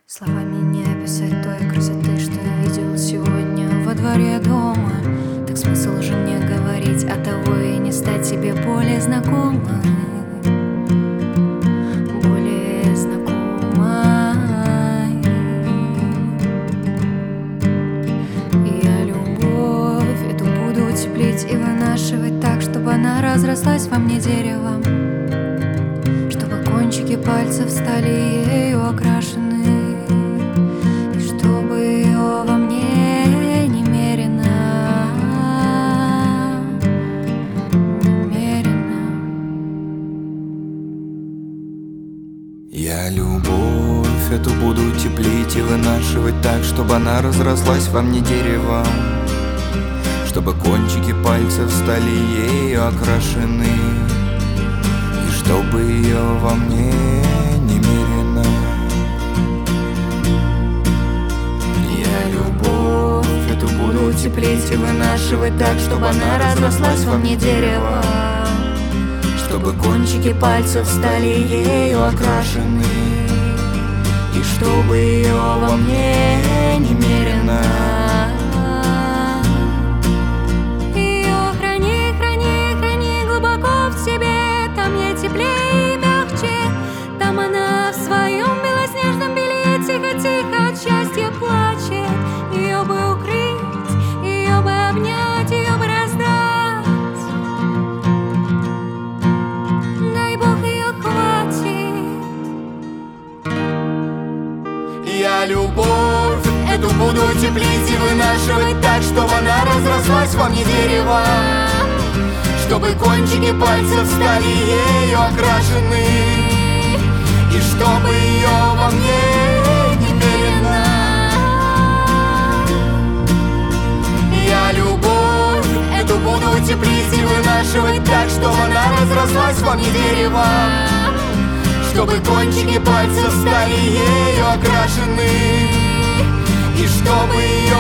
Словами не описать той красоты, что я видел сегодня во дворе дома. Так смысл же мне говорить, а того и не стать себе более знакомой. Более знакомой. Я любовь эту буду утеплить и вынашивать так, чтобы она разрослась во мне деревом, чтобы кончики пальцев стали ею окрашены. Я любовь эту буду теплить и вынашивать так, чтобы она разрослась во мне деревом, чтобы кончики пальцев стали ею окрашены, и чтобы ее во мне немерено. Я любовь эту буду теплить и вынашивать так, чтобы она разрослась во мне деревом, чтобы кончики пальцев стали ею окрашены, и чтобы ее во мне немерено. Ее храни, храни, храни глубоко в себе, там ей теплее и мягче, там она в своем белоснежном белье тихо-тихо от счастья плачет. Ее бы укрыть, ее бы обнять, ее бы раздать. Я любовь эту буду теплить и вынашивать так, чтобы она разрослась во мне деревом, чтобы кончики пальцев стали ею окрашены, и чтобы ее во мне немерено. Я любовь эту буду теплить и вынашивать так, чтобы она разрослась во мне деревом, чтобы кончики пальцев стали ею окрашены, и чтобы ее